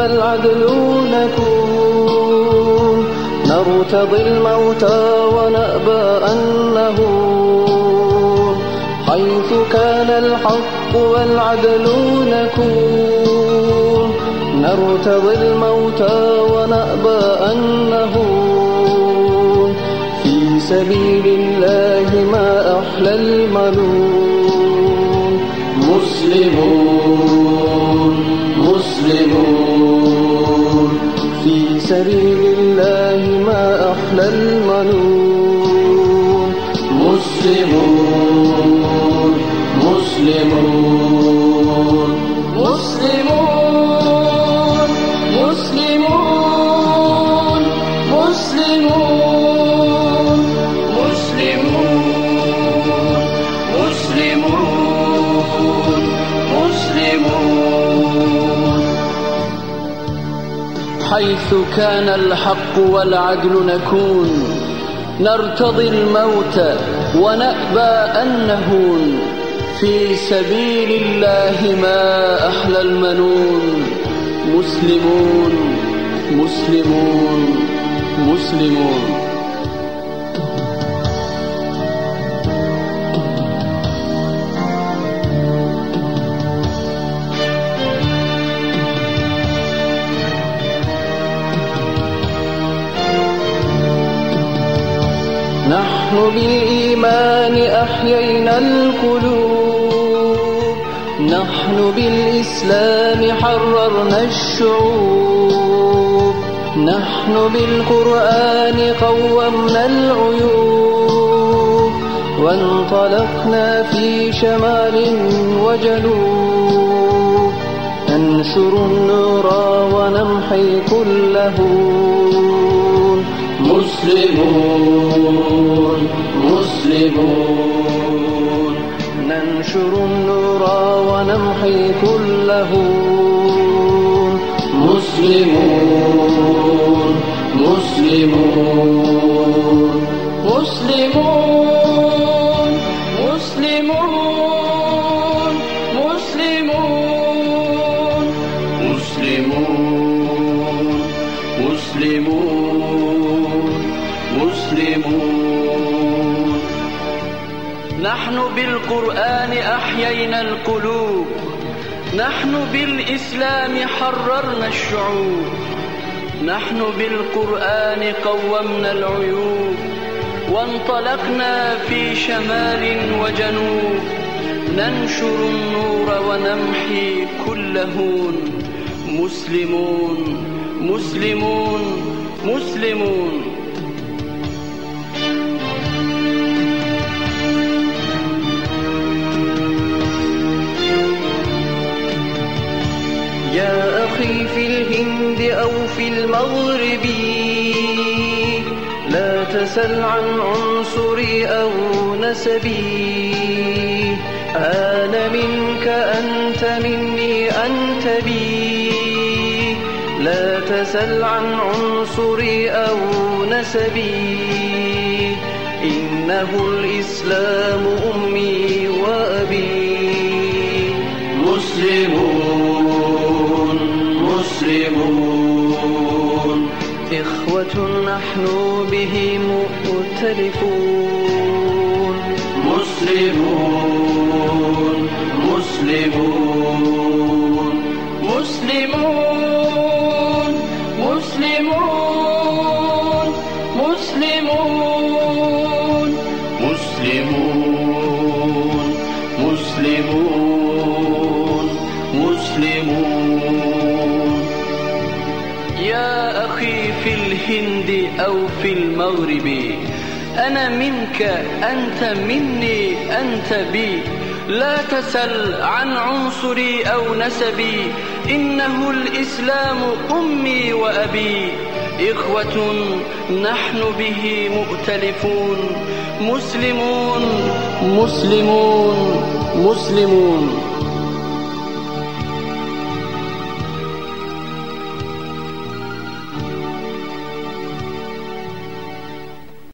والعدل نكون، نرتضي الموت ونأبى أن نهون، حيث كان الحق والعدل نكون، نرتضي الموت ونأبى أن نهون، في سبيل الله ما أحلى الملون. مسلمون مسلمون في سبيل الله ما أحلى الملون. مسلمون مسلمون مسلمون مسلمون مسلمون مسلمون مسلمون. حيث كان الحق والعدل نكون، نرتضي الموت ونأبى أن نهون، في سبيل الله ما أحلى المنون. مسلمون مسلمون مسلمون. نحن بالإيمان أحيينا القلوب، نحن بالإسلام حررنا الشعوب، نحن بالقرآن قومنا العيوب، وانطلقنا في شمال وجنوب، ننشر النور ونمحي كل هون. مسلمون مسلمون ننشر النور ونمحي كل هون. مسلمون مسلمون مسلمون مسلمون مسلمون مسلمون مسلمون مسلمون. نحن بالقرآن أحيينا القلوب، نحن بالإسلام حررنا الشعوب، نحن بالقرآن قومنا العيوب، وانطلقنا في شمال وجنوب، ننشر النور ونمحي كل هون. مسلمون مسلمون مسلمون. يا أخي في الهند أو في المغرب، لا تسل عن عنصري أو نسبي، أنا منك أنت مني أنت بي، لا تسل عن عنصري أو نسبي، إنه الإسلام أمي وأبي. مسلمون مسلمون إخوة نحن به مؤتلفون. مسلمون مسلمون مسلمون مسلمون مسلمون مسلمون مسلمون مسلمون. يا أخي في الهند أو في المغرب، أنا منك أنت مني أنت بي، لا تسل عن عنصري أو نسبي، إنه الإسلام أمي وأبي، إخوة نحن به مؤتلفون. مسلمون مسلمون مسلمون.